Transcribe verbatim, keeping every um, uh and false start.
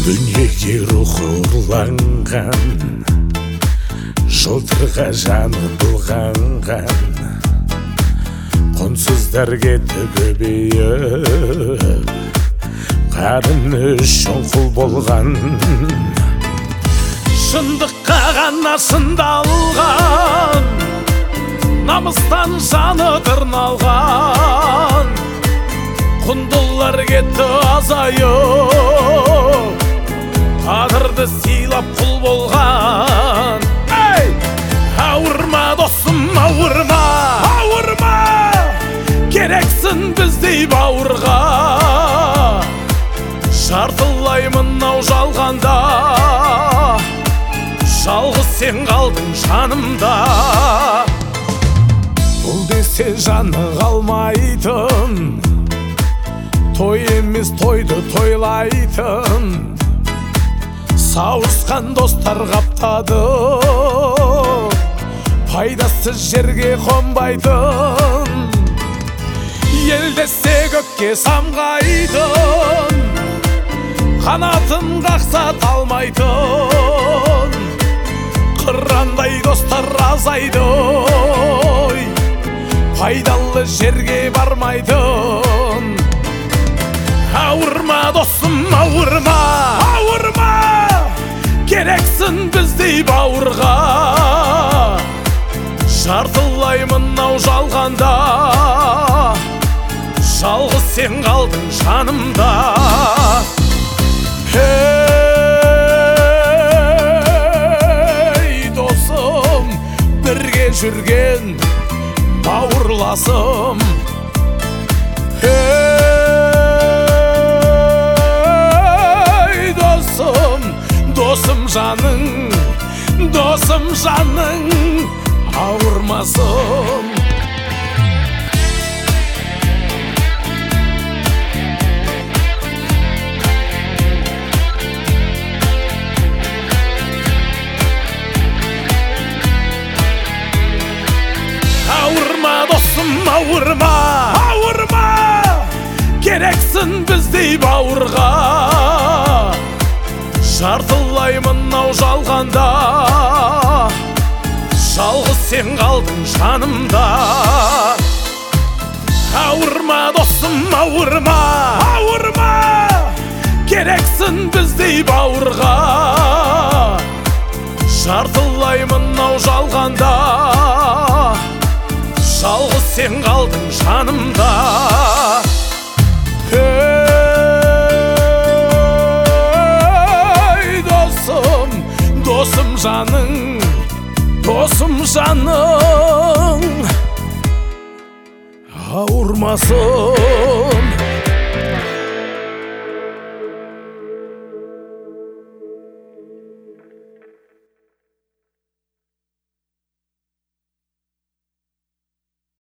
Дүниеге рухы ұрланған, жылтырға жаны былғанған, құнсыздар кетті көбейіп, қарыны шоңқыл болған. Шындыққа ғана шындалған, намыстан жаны тырналған, құндылар кетті азайып, тағдырды сыйлап құл болған. Ей! Ауырма досым, ауырма, ауырма, керексің біздей бауырға. Жартылаймын ау жалғанда, жалғыз сен қалдың жанымда. Бұл десе жаны қалмайтын, той емес тойды тойлайтын, сауысқан достар қаптады, пайдасыз жерге қонбайтын. Ел десе көкке самғайтын, қанатын қақса талмайтын, қырандай достар азайды, пайдалы жерге бармайтын. Ауырма досым, ауырма, ауырма, керексің біздей бауырға. Жартылаймын ау жалғанда, жалғыз сен қалдың жанымда. Ей досым, бірге жүрген бауырласым. Досым жаның, досым жаның, ауырмасын. Ауырма досым, ауырма, ауырма, керексің біздей бауырға. Жартылаймын ау жалғанда, жалғыз сен қалдың жанымда. Ауырма досым, ауырма, ауырма, керексің біздей бауырға. Жартылаймын ау жалғанда, жалғыз сен қалдың жанымда. Досым жаның, досым жаның, ауырмасын.